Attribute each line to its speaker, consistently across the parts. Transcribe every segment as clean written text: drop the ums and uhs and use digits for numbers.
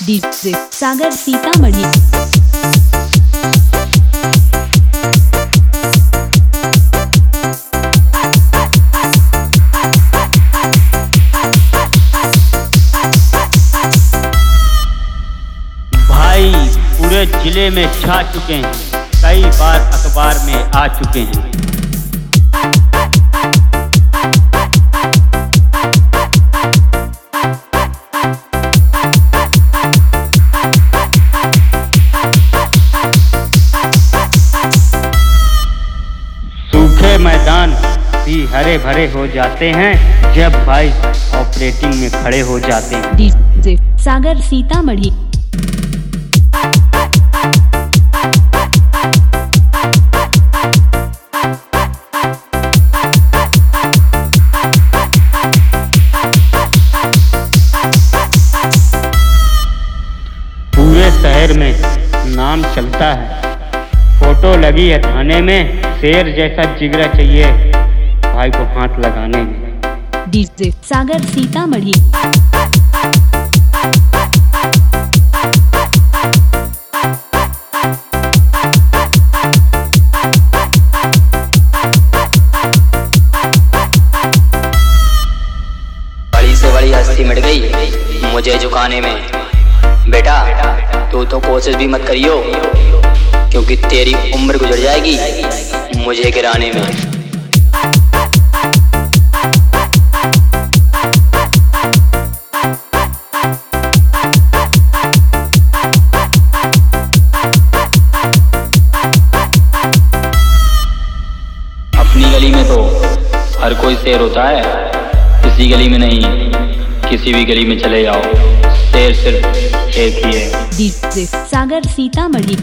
Speaker 1: DJ Sagar Sitamarhi.
Speaker 2: भाई पूरे जिले में छा चुके हैं, कई बार अखबार में आ चुके हैं। सूखे मैदान भी हरे भरे हो जाते हैं जब भाई ऑपरेटिंग में खड़े हो जाते हैं।
Speaker 1: डीजे सागर सीतामढ़ी।
Speaker 2: पूरे शहर में नाम चलता है, फोटो लगी है थाने में, शेर जैसा जिगरा चाहिए भाई को हाथ लगाने में।
Speaker 1: डीजे सागर सीतामढ़ी।
Speaker 3: बड़ी से बड़ी हस्ती मिट गई मुझे झुकाने में। बेटा तू तो कोशिश भी मत करियो, क्योंकि तेरी उम्र गुजर जाएगी मुझे गिराने में। अपनी गली में तो हर कोई शेर होता है, किसी गली में नहीं, किसी भी गली में चले जाओ शेर सिर्फ एक ही है।
Speaker 1: डीजे सागर सीतामढ़ी।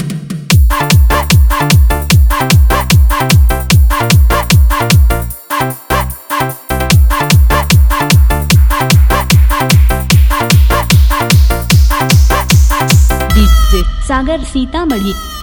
Speaker 1: डीजे सागर सीतामढ़ी।